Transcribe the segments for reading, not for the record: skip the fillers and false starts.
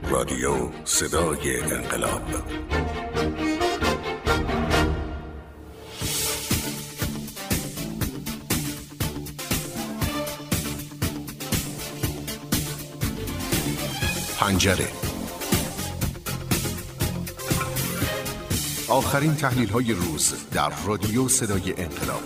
رادیو صدای انقلاب. پنجره. آخرین تحلیل‌های روز در رادیو صدای انقلاب.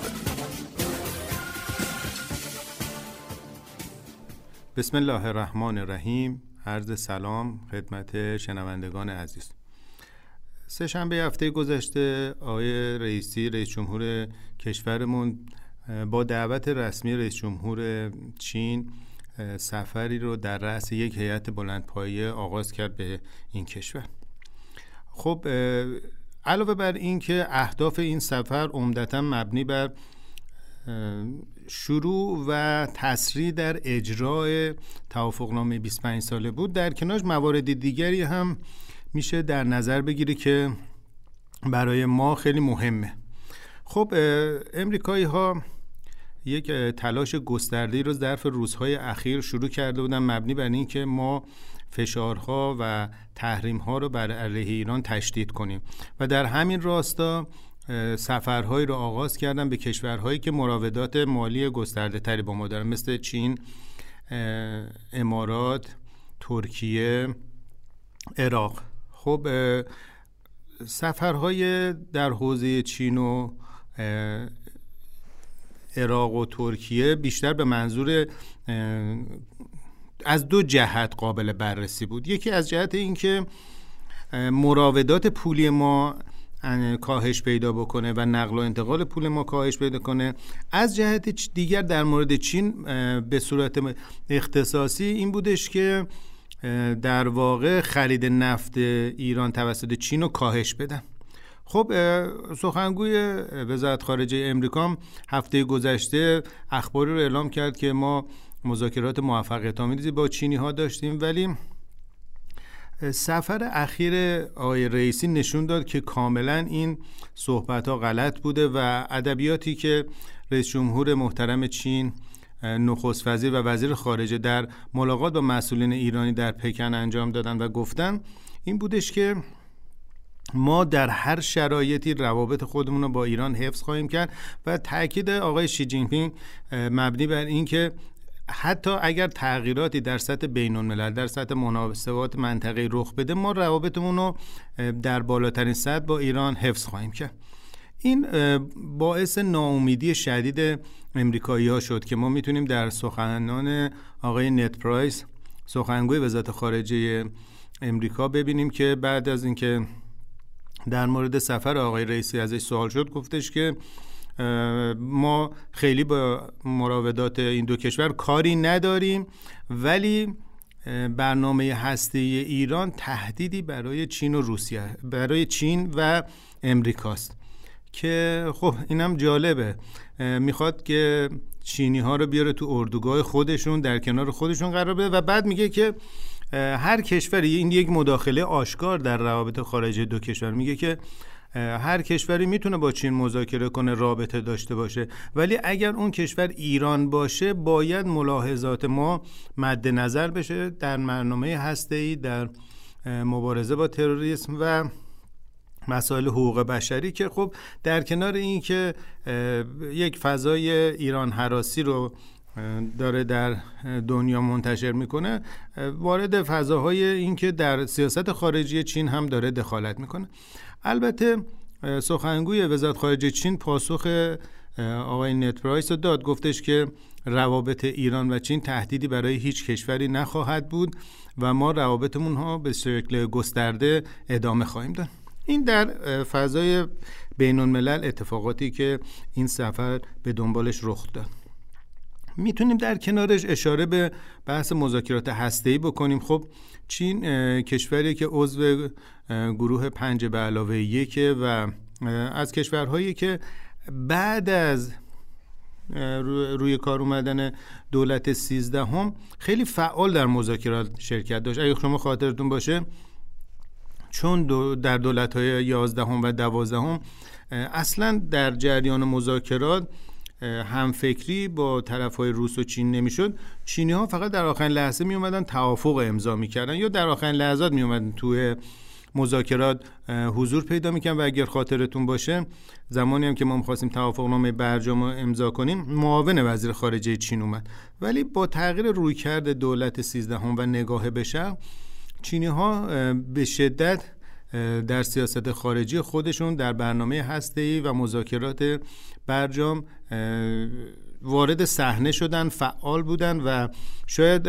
بسم الله الرحمن الرحیم. عرض سلام خدمت شنوندگان عزیز. سه‌شنبه هفته گذشته آقای رئیسی، رئیس جمهور کشورمون، با دعوت رسمی رئیس جمهور چین سفری رو در رأس یک هیئت بلندپایه آغاز کرد به این کشور. خب علاوه بر این که اهداف این سفر عمدتاً مبنی بر شروع و تسریع در اجرای توافقنامه 25 ساله بود، در کنارش موارد دیگری هم میشه در نظر بگیری که برای ما خیلی مهمه. خب امریکایی ها یک تلاش گسترده‌ای رو ظرف روزهای اخیر شروع کرده بودن مبنی بر این که ما فشارها و تحریم‌ها رو بر علیه ایران تشدید کنیم و در همین راستا سفرهایی رو آغاز کردن به کشورهایی که مراودات مالی گسترده تری با ما دارن، مثل چین، امارات، ترکیه، عراق. خب سفرهای در حوزه چین و عراق و ترکیه بیشتر به منظور از دو جهت قابل بررسی بود. یکی از جهت این که مراودات پولی ما کاهش پیدا بکنه و نقل و انتقال پول ما کاهش پیدا کنه. از جهت دیگر در مورد چین به صورت اختصاصی این بودش که در واقع خرید نفت ایران توسط چین رو کاهش بدن. خب سخنگوی وزارت خارجه امریکا هفته گذشته اخباری رو اعلام کرد که ما مذاکرات موفقیت آمیزی با چینی ها داشتیم، ولی سفر اخیر آقای رئیسی نشون داد که کاملا این صحبت ها غلط بوده و ادبیاتی که رئیس جمهور محترم چین، نخست وزیر و وزیر خارجه در ملاقات با مسئولین ایرانی در پکن انجام دادن و گفتن این بودش که ما در هر شرایطی روابط خودمون رو با ایران حفظ خواهیم کرد و تاکید آقای شی جین پینگ مبنی بر این که حتی اگر تغییراتی در سطح بین‌الملل، در سطح مناسبات منطقه‌ای رخ بده، ما روابطمون رو در بالاترین سطح با ایران حفظ خواهیم کرد. این باعث ناامیدی شدید امریکایی‌ها شد که ما میتونیم در سخنان آقای نت پرایس، سخنگوی وزارت خارجه امریکا، ببینیم که بعد از اینکه در مورد سفر آقای رئیسی ازش سوال شد گفتش که ما خیلی با مراودات این دو کشور کاری نداریم، ولی برنامه هسته‌ای ایران تهدیدی برای چین و روسیه، برای چین و امریکاست. که خب اینم جالبه، میخواد که چینی ها رو بیاره تو اردوگاه خودشون، در کنار خودشون قرار بده و بعد میگه که هر کشوری، این یک مداخله آشکار در روابط خارجی دو کشور، میگه که هر کشوری میتونه با چین مذاکره کنه، رابطه داشته باشه، ولی اگر اون کشور ایران باشه باید ملاحظات ما مد نظر بشه در برنامه هسته‌ای، در مبارزه با تروریسم و مسائل حقوق بشری، که خب در کنار این که یک فضای ایران هراسی رو داره در دنیا منتشر میکنه، وارد فضاهای این که در سیاست خارجی چین هم داره دخالت میکنه. البته سخنگوی وزارت خارجه چین پاسخ آقای نت پرایس رو داد، گفتش که روابط ایران و چین تهدیدی برای هیچ کشوری نخواهد بود و ما روابطمون ها به شکل گسترده ادامه خواهیم داد. این در فضای بین الملل اتفاقاتی که این سفر به دنبالش رخ داد. میتونیم در کنارش اشاره به بحث مذاکرات هسته‌ای بکنیم. خب چین کشوری که عضو گروه 5+1 و از کشورهایی که بعد از روی کار اومدن دولت 13 خیلی فعال در مذاکرات شرکت داشت. اگه شما خاطرتون باشه، چون در دولت‌های 11 و 12 اصلا در جریان مذاکرات همفکری با طرف‌های روس و چین نمیشد، چینی‌ها فقط در آخرین لحظه می اومدن توافق امضا می‌کردن یا در آخرین لحظات می اومدن توی مذاکرات حضور پیدا می‌کردن. و اگر خاطرتون باشه زمانی هم که ما می‌خواستیم توافقنامه برجام رو امضا کنیم، معاون وزیر خارجه چین اومد، ولی با تغییر رویکرد دولت 13 و نگاه به شرق، چینی‌ها به شدت در سیاست خارجی خودشون در برنامه هسته‌ای و مذاکرات برجام وارد صحنه شدن، فعال بودن و شاید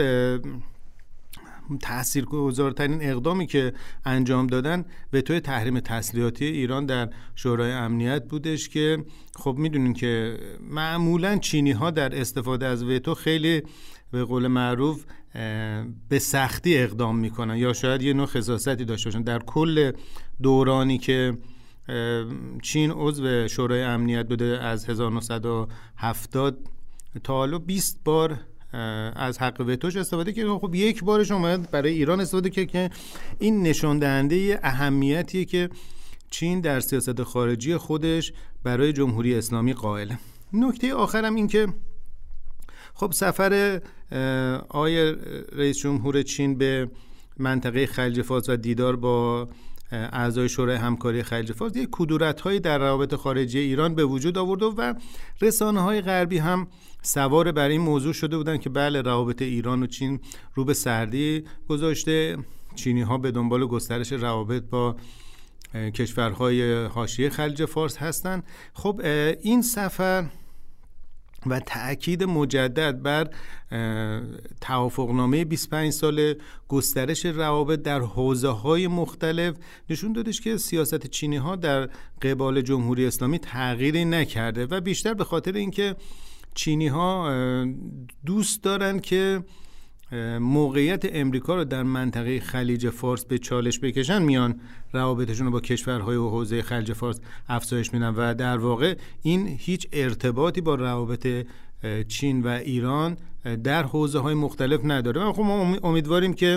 تاثیرگذارترین اقدامی که انجام دادن وتو تحریم تسلیحاتی ایران در شورای امنیت بودش که خب میدونین که معمولا چینی‌ها در استفاده از وتو خیلی به قول معروف به سختی اقدام میکنن یا شاید یه نوع خصاصتی داشته باشن. در کل دورانی که چین عضو شورای امنیت بوده از 1970 تا حالا 20 بار از حق وتوش استفاده کرد. خب یک بارش اومد برای ایران استفاده کرد که این نشان دهنده اهمیتیه که چین در سیاست خارجی خودش برای جمهوری اسلامی قائله. نکته آخرم این که خب سفر آقای رئیس جمهور چین به منطقه خلیج فارس و دیدار با اعضای شورای همکاری خلیج فارس یک کدورت‌هایی در روابط خارجی ایران به وجود آورد و رسانه‌های غربی هم سوار بر این موضوع شده بودند که بله روابط ایران و چین رو به سردی گذاشته، چینی‌ها به دنبال گسترش روابط با کشورهای حاشیه خلیج فارس هستند. خب این سفر و تأکید مجدد بر توافقنامه 25 ساله گسترش روابط در حوزه‌های مختلف نشون دادش که سیاست چینی‌ها در قبال جمهوری اسلامی تغییری نکرده و بیشتر به خاطر اینکه چینی‌ها دوست دارن که موقعیت امریکا رو در منطقه خلیج فارس به چالش بکشن، میان روابطشون رو با کشورهای و حوزه خلیج فارس افزایش میدن و در واقع این هیچ ارتباطی با روابط چین و ایران در حوزه‌های مختلف نداره. خب ما امیدواریم که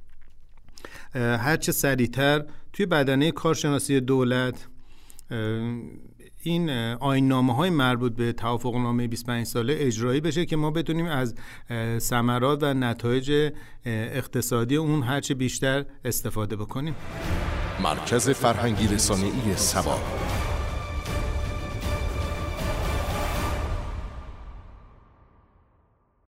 هرچه سریعتر توی بدنه کارشناسی دولت این آیین‌نامه‌های مربوط به توافقنامه 25 ساله اجرایی بشه که ما بتونیم از ثمرات و نتایج اقتصادی اون هرچه بیشتر استفاده بکنیم. مرکز فرهنگی رسانه‌ای سبا.